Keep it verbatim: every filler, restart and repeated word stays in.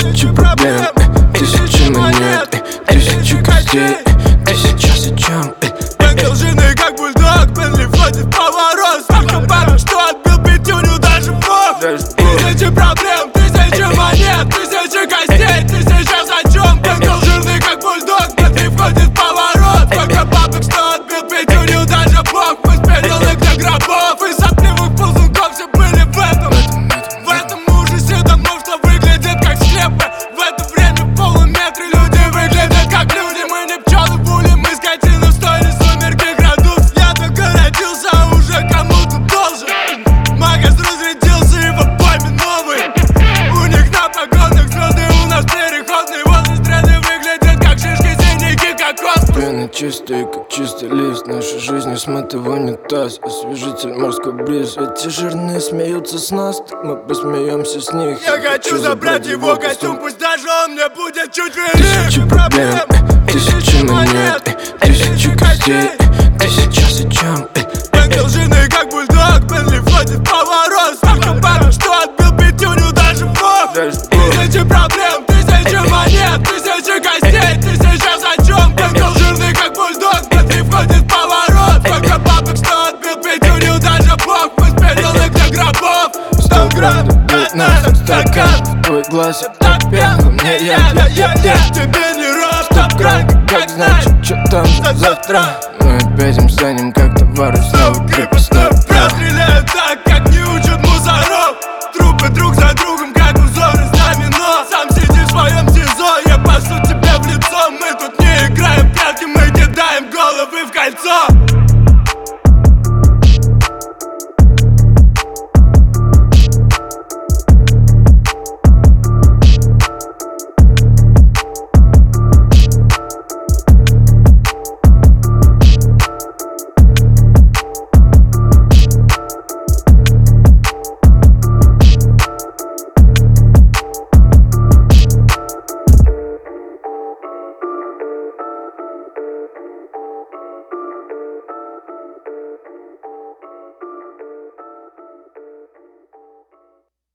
Тысячи проблем, тысячи монет, тысячи костей, тысяча сечем. Бэнкл жены как бульдог, Бентли входит в поворот. Столько бабок, что отбил пятюню даже Бог. Тысячи проблем, тысячи монет, тысячи костей, тысяча зачем. Бэнкл жирный как бульдог, Бентли входит в поворот. Столько бабок, что отбил пятюню даже Бог. Мы с перелок до гробов и сопливых ползунков все были в этом. В этом ужасе домов, что выглядит как склепы. В это время в полуметре люди выглядят как люди. Мы не пчелы в уле, мы скотина в стойле. Сумерки крадут, я только родился, а уже кому-то должен. Магаз разрядился и в обойме новый. У них на погонах звезды, у нас переходный возраст. Треды выглядят как шишки, синяки как космос. Пена чистая, как чистый лист. Наша жизнь смыта в унитаз. Освежитель морской бриз. Эти жирные смеются с нас, так мы посмеемся с них. Я хочу забрать его костюм, пусть даже он мне будет чуть велик. Тысячи проблем, тысячи монет, тысячи костей, тысяча сечем. Бэнкл жены как бульдог, Бентли входит в поворот. Столько бабок, что отбил пятюню даже Бог. Тысячи проблем, тысячи монет, тысячи костей, тысяча зачем. Бэнкл жирный как бульдог, Бентли входит в поворот. Столько бабок, что отбил пятюню даже Бог. Мы с перелок до гробов. Сто грамм, пятнадцать стакан. Твой глаз это пенка, мне яд, я, я, я. Тебе не рад, стоп крак, Как знать, что там завтра? Мы опять им станем как товар, и снова крепостной.